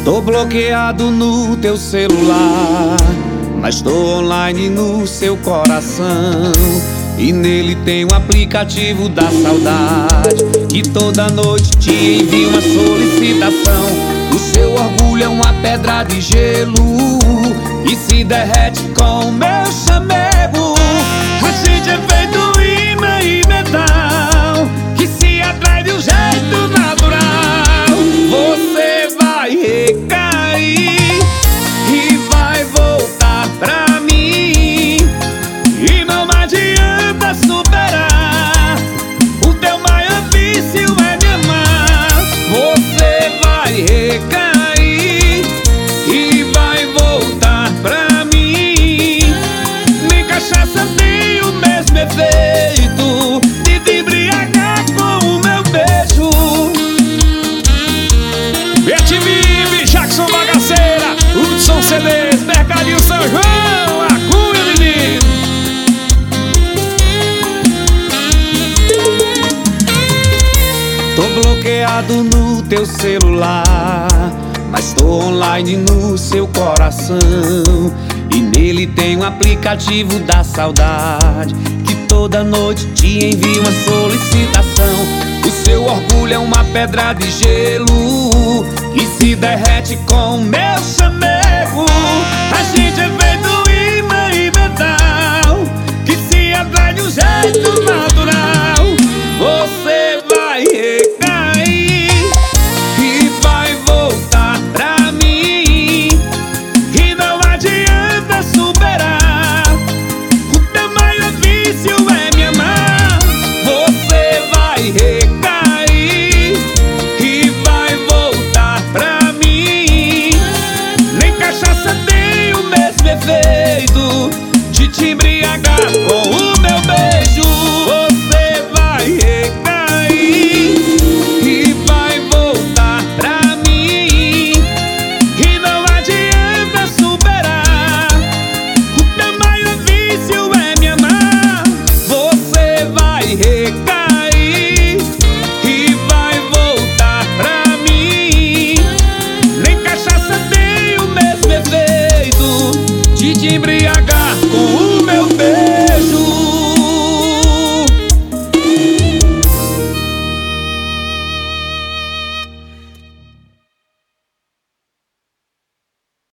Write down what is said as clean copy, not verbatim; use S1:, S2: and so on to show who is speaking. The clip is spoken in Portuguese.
S1: Tô bloqueado no teu celular, mas tô online no seu coração. E nele tem um aplicativo da saudade, que toda noite te envia uma solicitação. O seu orgulho é uma pedra de gelo e se derrete com meu chamego. A gente é feito imã e metal, que se atrai de um jeito natural. Você vai recair e vai voltar pra mim, e não adianta superar. O teu maior vício é me amar. Você vai recair e vai voltar pra mim. Nem cachaça tem o mesmo efeito de te embriagar com o meu beijo. Bete Vive, Jackson Bagaceira, Hudson CDs, Mercadinho São João, a cunha de mim. Tô bloqueado no teu celular, mas tô online no seu coração. E nele tem um aplicativo da saudade, que toda noite te envia uma solicitação. O seu orgulho é uma pedra de gelo que se derrete com meu chamego. A gente é